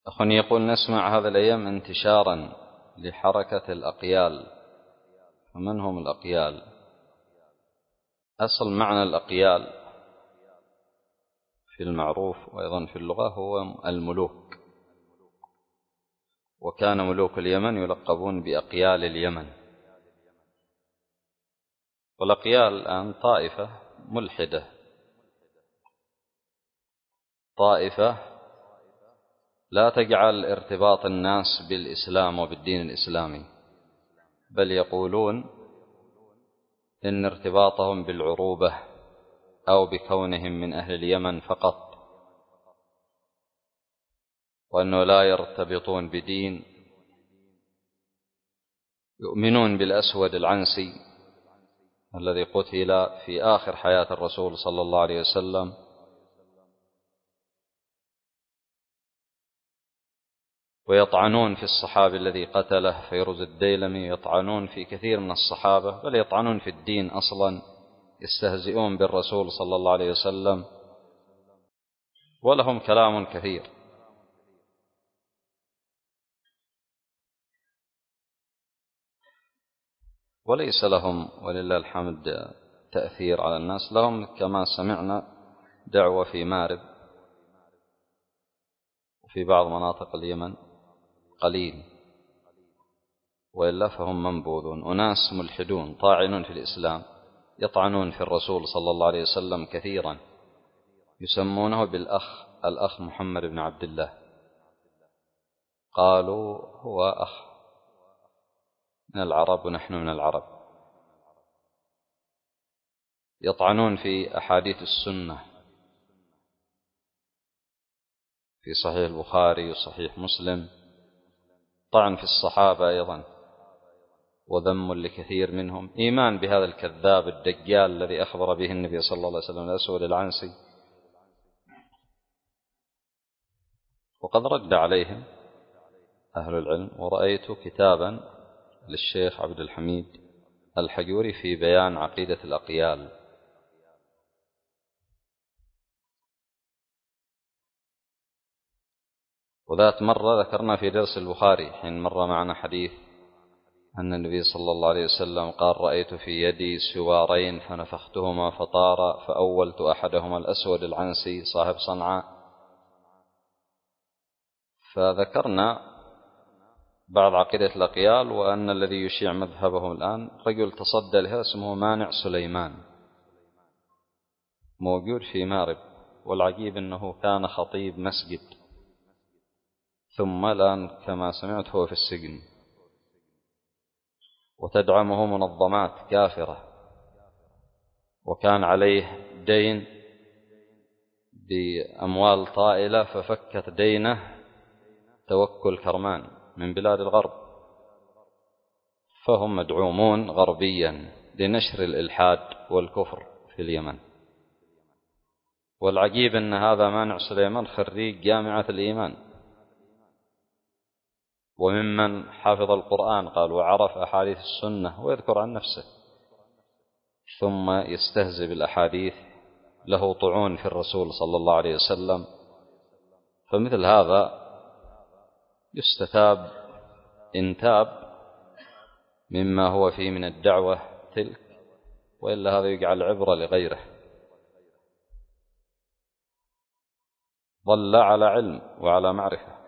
أخوني يقول نسمع هذا الأيام انتشارا لحركة الأقيال، فمن هم الأقيال؟ أصل معنى الأقيال في المعروف وأيضا في اللغة هو الملوك، وكان ملوك اليمن يلقبون بأقيال اليمن. والأقيال الآن طائفة ملحدة، طائفة لا تجعل ارتباط الناس بالإسلام وبالدين الإسلامي، بل يقولون إن ارتباطهم بالعروبة أو بكونهم من أهل اليمن فقط، وأنه لا يرتبطون بدين. يؤمنون بالأسود العنسي الذي قتل في آخر حياة الرسول صلى الله عليه وسلم، ويطعنون في الصحابي الذي قتله فيروز الديلمي، يطعنون في كثير من الصحابة، بل يطعنون في الدين أصلا، يستهزئون بالرسول صلى الله عليه وسلم، ولهم كلام كثير. وليس لهم ولله الحمد تأثير على الناس. لهم كما سمعنا دعوة في مارب وفي بعض مناطق اليمن قليل، وإلا فهم منبوذون، أناس ملحدون طاعنون في الإسلام، يطعنون في الرسول صلى الله عليه وسلم كثيرا، يسمونه الأخ محمد بن عبد الله، قالوا هو أخ من العرب ونحن من العرب. يطعنون في أحاديث السنة في صحيح البخاري وصحيح مسلم، طعن في الصحابة أيضا، وذم لكثير منهم، إيمان بهذا الكذاب الدجال الذي أخبر به النبي صلى الله عليه وسلم الأسود العنسي. وقد رد عليهم أهل العلم، ورأيت كتابا للشيخ عبد الحميد الحجوري في بيان عقيدة الأقيال. وذات مرة ذكرنا في درس البخاري حين مر معنا حديث أن النبي صلى الله عليه وسلم قال: رأيت في يدي سوارين فنفختهما فطار، فأولت أحدهما الأسود العنسي صاحب صنعاء. فذكرنا بعض عقيدة الأقيال، وأن الذي يشيع مذهبهم الآن رجل تصدى لها اسمه مانع سليمان، موجود في مارب، والعجيب أنه كان خطيب مسجد، ثم الآن كما سمعت هو في السجن، وتدعمه منظمات كافرة، وكان عليه دين بأموال طائلة ففكت دينه توكل كرمان من بلاد الغرب، فهم مدعومون غربيا لنشر الإلحاد والكفر في اليمن. والعجيب أن هذا مانع سليمان خريج جامعة الإيمان، وممن حفظ القرآن قال وعرف أحاديث السنة، ويذكر عن نفسه، ثم يستهزئ بالأحاديث، له طعون في الرسول صلى الله عليه وسلم. فمثل هذا يستتاب إن تاب مما هو فيه من الدعوة تلك، وإلا هذا يجعل عبرة لغيره. ضل على علم وعلى معرفة.